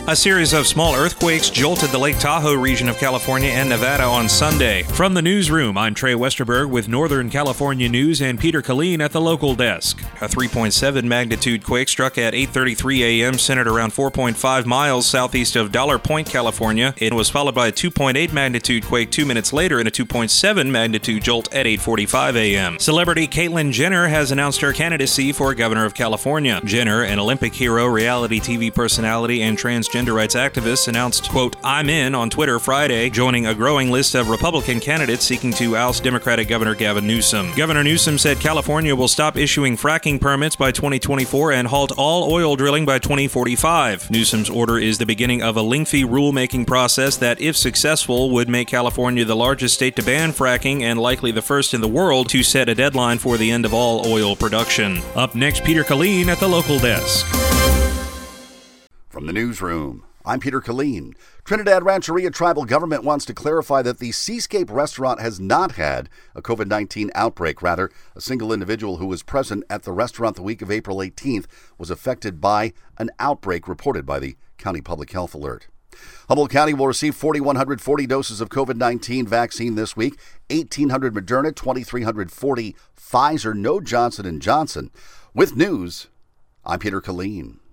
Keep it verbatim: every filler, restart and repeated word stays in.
A series of small earthquakes jolted the Lake Tahoe region of California and Nevada on Sunday. From the newsroom, I'm Trey Westerberg with Northern California News and Peter Killeen at the local desk. A three point seven magnitude quake struck at eight thirty-three a.m. centered around four point five miles southeast of Dollar Point, California. It was followed by a two point eight magnitude quake two minutes later and a two point seven magnitude jolt at eight forty-five a.m. Celebrity Caitlyn Jenner has announced her candidacy for governor of California. Jenner, an Olympic hero, reality T V personality, and transgender rights activist, announced, quote, "I'm in" on Twitter Friday, joining a growing list of Republican candidates seeking to oust Democratic Governor Gavin Newsom. Governor Newsom said California will stop issuing fracking permits by twenty twenty-four and halt all oil drilling by twenty forty-five. Newsom's order is the beginning of a lengthy rulemaking process that, if successful, would make California the largest state to ban fracking and likely the first in the world to set a deadline for the end of all oil production. Up next, Peter Killeen at the local desk. From the newsroom, I'm Peter Killeen. Trinidad Rancheria Tribal Government wants to clarify that the Seascape restaurant has not had a covid nineteen outbreak. Rather, a single individual who was present at the restaurant the week of April eighteenth was affected by an outbreak reported by the County Public Health Alert. Humboldt County will receive four thousand one hundred forty doses of covid nineteen vaccine this week, eighteen hundred Moderna, two thousand three hundred forty Pfizer, no Johnson and Johnson. With news, I'm Peter Killeen.